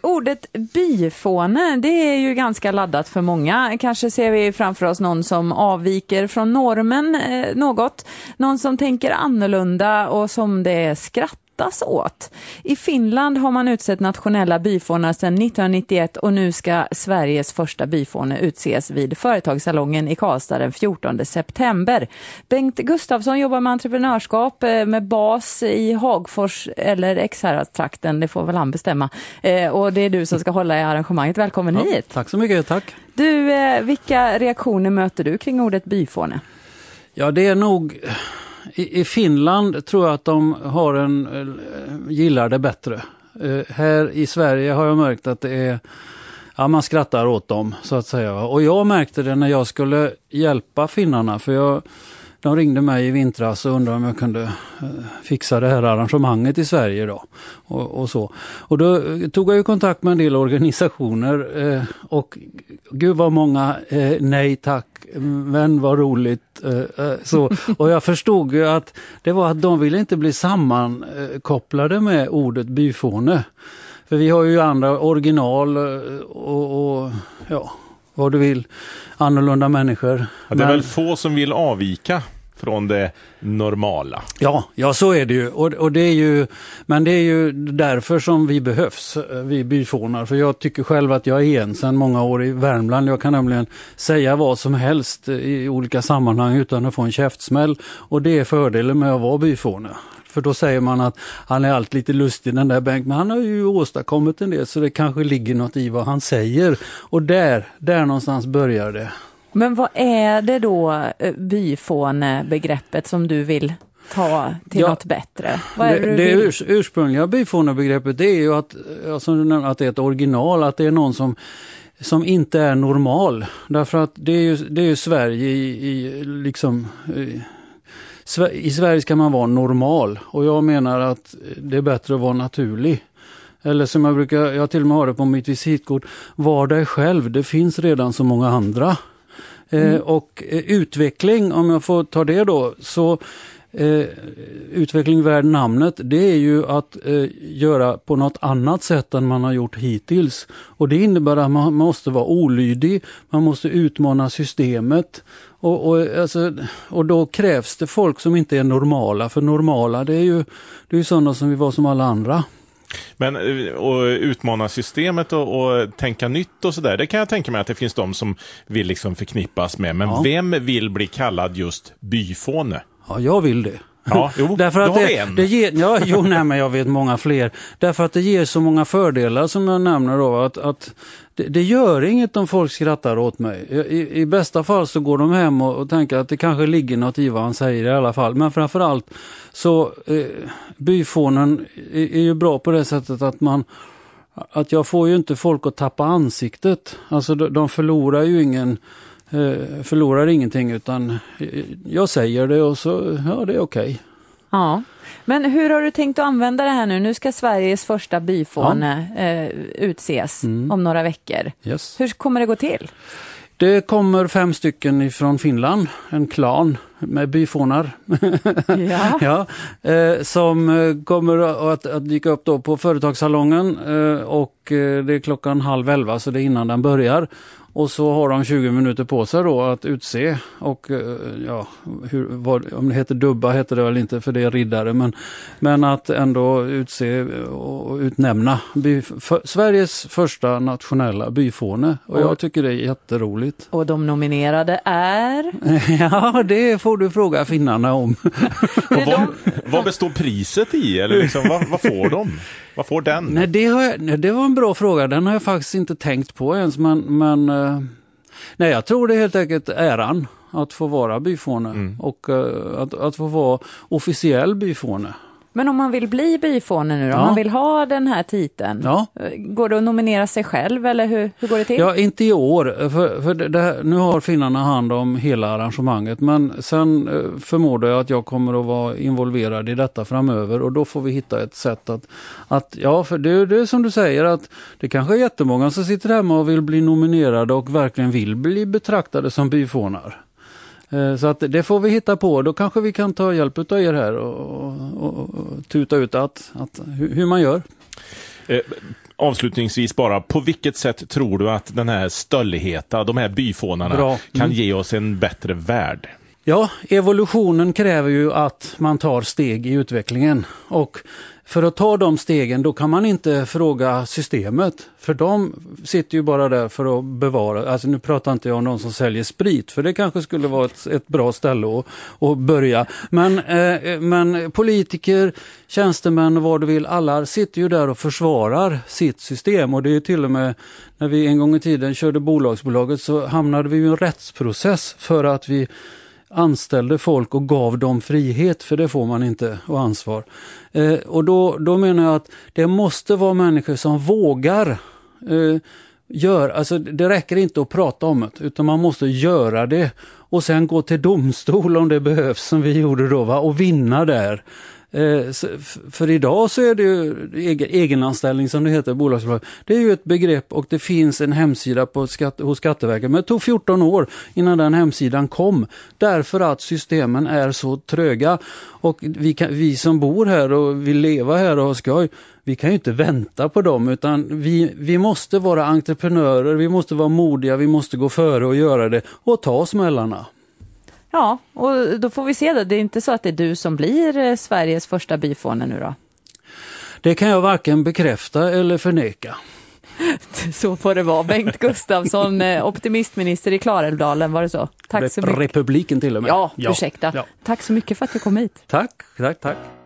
ordet byfåne, det är ju ganska laddat för många. Kanske ser vi framför oss någon som avviker från normen något. Någon som tänker annorlunda och som det skrattas åt. I Finland har man utsett nationella byfånar sedan 1991 och nu ska Sveriges första byfåne utses vid Företagssalongen i Karlstad den 14 september. Bengt Gustafsson jobbar med entreprenörskap med bas i Hagfors eller Ekshäradstrakten, det får väl han bestämma. Och det är du som ska hålla i arrangemanget. Välkommen hit. Tack så mycket, tack. Du, vilka reaktioner möter du kring ordet byfåne? Ja, det är nog... I Finland tror jag att de gillar det bättre. Här i Sverige har jag märkt att det är... Ja, man skrattar åt dem så att säga. Och jag märkte det när jag skulle hjälpa finnarna. För de ringde mig i vintras och undrade om jag kunde fixa det här arrangemanget i Sverige då. Och så. Och då tog jag ju kontakt med en del organisationer. Och gud vad många nej tack, men vad roligt. Så. Och jag förstod ju att det var att de ville inte bli sammankopplade med ordet byfåne. För vi har ju andra original och ja, vad du vill, annorlunda människor. Ja, det är väl få som vill avvika från det normala. Ja, så är det ju. Och det är ju, men det är ju därför som vi behövs, vi byfånar. För jag tycker själv att jag är en sedan många år i Värmland. Jag kan nämligen säga vad som helst i olika sammanhang utan att få en käftsmäll. Och det är fördelen med att vara byfåne. För då säger man att han är alltid lite lustig den där Bengt, men han har ju åstadkommit en del så det kanske ligger något i vad han säger. Och där någonstans börjar det. Men vad är det då byfånebegreppet som du vill ta till något bättre? Vad är det ursprungliga byfånebegreppet det är ju att, alltså, att det är ett original, att det är någon som inte är normal. Därför att det är ju Sverige i Sverige ska man vara normal och jag menar att det är bättre att vara naturlig. Eller som jag till och med har det på mitt visitkort, var dig själv, det finns redan så många andra. Och utveckling, om jag får ta det då, så utveckling värd namnet, det är ju att göra på något annat sätt än man har gjort hittills. Och det innebär att man måste vara olydig, man måste utmana systemet och då krävs det folk som inte är normala, för normala det är ju sådana som vi var som alla andra. Men och utmana systemet och tänka nytt och sådär, det kan jag tänka mig att det finns de som vill liksom förknippas med. Men vem vill bli kallad just byfåne? Ja, jag vill det. Ja, jo, därför att det ger, men jag vet många fler. Därför att det ger så många fördelar som jag nämner då. Att det gör inget om folk skrattar åt mig. I bästa fall så går de hem och tänker att det kanske ligger något i vad han säger i alla fall. Men framförallt så byfånen är ju bra på det sättet att jag får ju inte folk att tappa ansiktet. Alltså de förlorar ju förlorar ingenting utan jag säger det och så det är okej. Ja, men hur har du tänkt att använda det här nu? Nu ska Sveriges första byfåne utses om några veckor. Yes. Hur kommer det gå till? Det kommer 5 stycken ifrån Finland, en klan med byfånar. Som kommer att dyka upp då på Företagssalongen och det är 10:30 så det är innan den börjar. Och så har de 20 minuter på sig då att utse och om det heter dubba heter det väl inte för det är riddare men att ändå utse och utnämna Sveriges första nationella byfåne och jag tycker det är jätteroligt. Och de nominerade är? Ja, det får du fråga finnarna om. Vad består priset i? Eller liksom, vad får de? Vad får den? Nej, det var en bra fråga. Den har jag faktiskt inte tänkt på ens. Men jag tror det är helt enkelt äran att få vara byfåne. Och att få vara officiell byfåne. Men om man vill bli byfåne nu då, om man vill ha den här titeln, går det att nominera sig själv eller hur går det till? Ja, inte i år, för nu har finnarna hand om hela arrangemanget, men sen förmodar jag att jag kommer att vara involverad i detta framöver och då får vi hitta ett sätt för det är som du säger att det kanske är jättemånga som sitter hemma och vill bli nominerade och verkligen vill bli betraktade som byfånar. Så att det får vi hitta på. Då kanske vi kan ta hjälp av er här och tuta ut hur man gör. Avslutningsvis bara, på vilket sätt tror du att den här stölligheten, de här byfånarna kan ge oss en bättre värld? Ja, evolutionen kräver ju att man tar steg i utvecklingen, och för att ta de stegen då kan man inte fråga systemet, för de sitter ju bara där för att bevara. Alltså nu pratar inte jag om någon som säljer sprit, för det kanske skulle vara ett bra ställe att börja. Men politiker, tjänstemän och vad du vill, alla sitter ju där och försvarar sitt system, och det är ju till och med när vi en gång i tiden körde bolagsbolaget så hamnade vi i en rättsprocess för att vi anställde folk och gav dem frihet, för det får man inte, och ansvar. Och då menar jag att det måste vara människor som vågar alltså det räcker inte att prata om det, utan man måste göra det och sen gå till domstol om det behövs, som vi gjorde då, och vinna där. För idag så är det ju egenanställning, som det heter, bolagsbolag. Det är ju ett begrepp, och det finns en hemsida hos Skatteverket, men det tog 14 år innan den hemsidan kom, därför att systemen är så tröga. Och vi som bor här och vill leva här och ha skoj, vi kan ju inte vänta på dem, utan vi måste vara entreprenörer, vi måste vara modiga, vi måste gå före och göra det och ta smällarna. Ja, och då får vi se det. Det är inte så att det är du som blir Sveriges första byfåne nu då? Det kan jag varken bekräfta eller förneka. Så får det vara. Bengt Gustafsson, optimistminister i Klarälvdalen, var det så? Tack så mycket. Republiken till och med. Ja, ursäkta. Ja. Tack så mycket för att du kom hit. Tack.